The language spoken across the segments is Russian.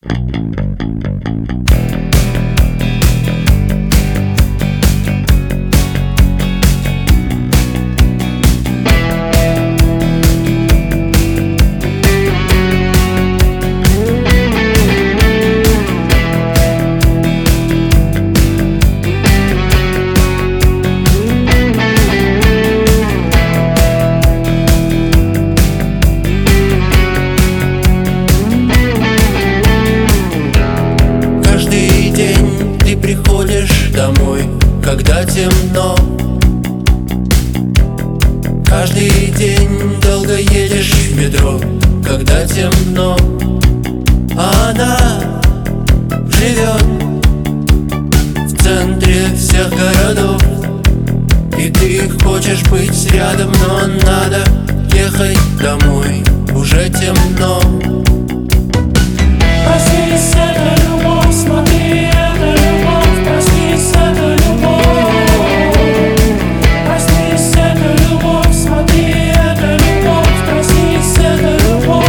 Приходишь домой, когда темно. Каждый день долго едешь в метро, когда темно. А она живет в центре всех городов, и ты хочешь быть рядом, но надо ехать домой, уже темно. Проснись, это любовь, смотри, это любовь. Проснись, это любовь. Проснись, это любовь, смотри, это любовь. Проснись, это любовь.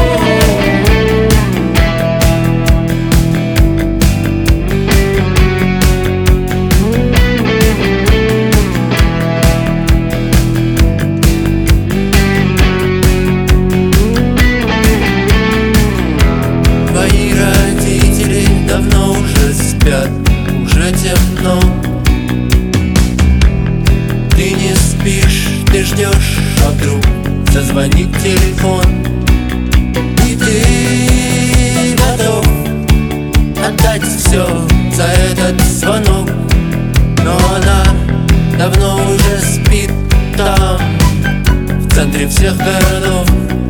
Твои родители давно уже спят, уже темно. Ты не спишь, ты ждешь, а вдруг зазвонит телефон, и ты готов отдать все за этот звонок. Но она давно уже спит там, в центре всех городов.